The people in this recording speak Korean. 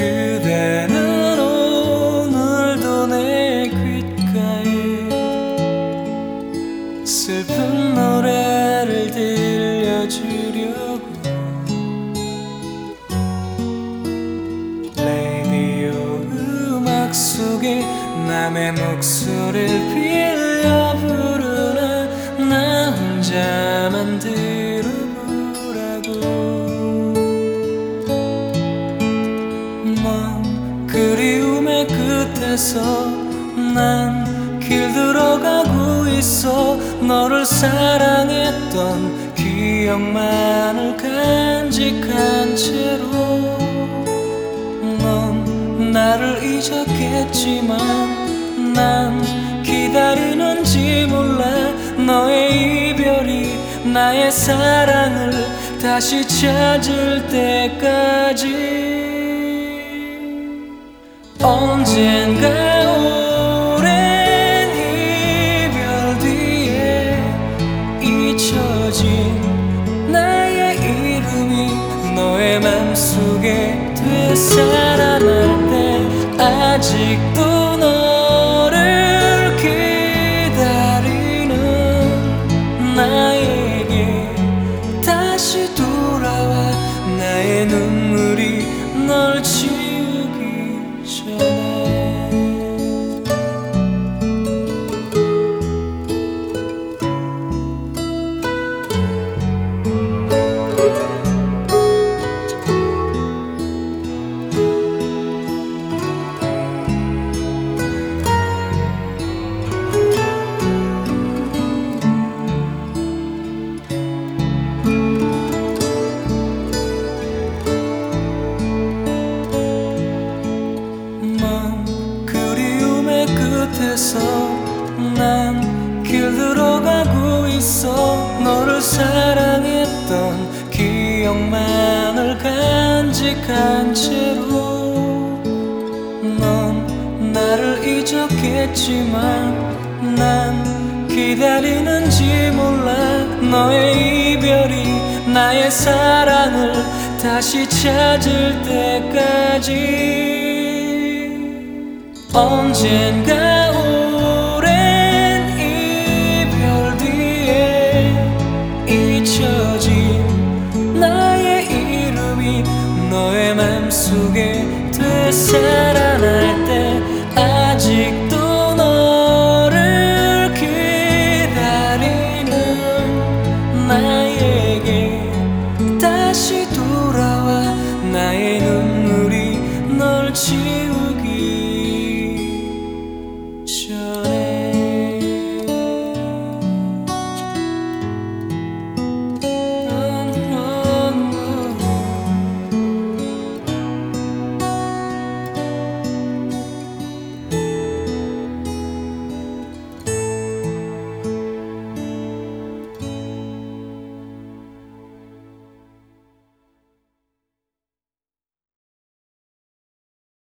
그대는 오늘도 내 귓가에 슬픈 노래를 들려주려고 라디오 음악 속에 남의 목소리를 빌려 부르는 나 혼자만 들어보라고. 먼 그리움의 끝에서 난 길들어가고 있어. 너를 사랑했던 기억만을 간직한 채로. 넌 나를 잊었겠지만 난 기다리는지 몰라. 너의 이별이 나의 사랑을 다시 찾을 때까지. 언젠가 오랜 이별 뒤에 잊혀진 나의 이름이 너의 맘속에 되살아날 때 아직도 너를 기다리는 나에게 다시 돌아와. 나의 눈물이 널 지우기 전에. 끝에서 난 길들어가고 있어. 너를 사랑했던 기억만을 간직한 채로. 넌 나를 잊었겠지만 난 기다리는지 몰라. 너의 이별이 나의 사랑을 다시 찾을 때까지. 언젠가 오랜 이별 뒤에 잊혀진 나의 이름이 너의 맘속에 되살아날